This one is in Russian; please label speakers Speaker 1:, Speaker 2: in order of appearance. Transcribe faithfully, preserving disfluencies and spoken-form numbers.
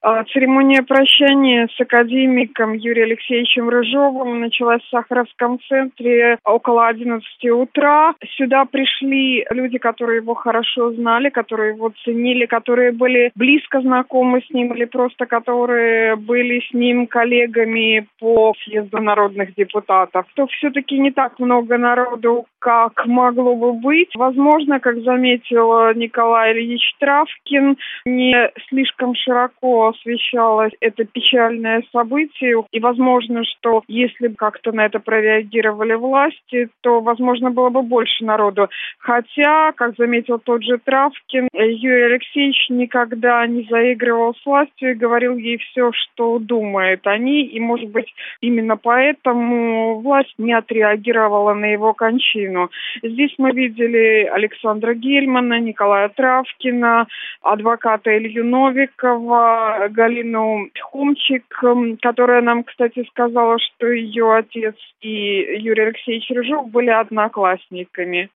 Speaker 1: А, Церемония прощания с академиком Юрием Алексеевичем Рыжовым началась в Сахаровском центре около одиннадцати утра. Сюда пришли люди, которые его хорошо знали, которые его ценили, которые были близко знакомы с ним или просто которые были с ним коллегами по съезду народных депутатов. То все-таки не так много народу, как могло бы быть. Возможно, как заметил Николай Ильич Травкин, не слишком широко освещалось это печальное событие. И возможно, что если бы как-то на это прореагировали власти, то, возможно, было бы больше народу. Хотя, как заметил тот же Травкин, Юрий Алексеевич никогда не заигрывал с властью и говорил ей все, что думает о ней. И, может быть, именно поэтому власть не отреагировала на его кончину. Здесь мы видели Александра Гельмана, Николая Травкина, адвоката Илью Новикова, Галину Хомчик, которая нам, кстати, сказала, что ее отец и Юрий Алексеевич Рыжов были одноклассниками.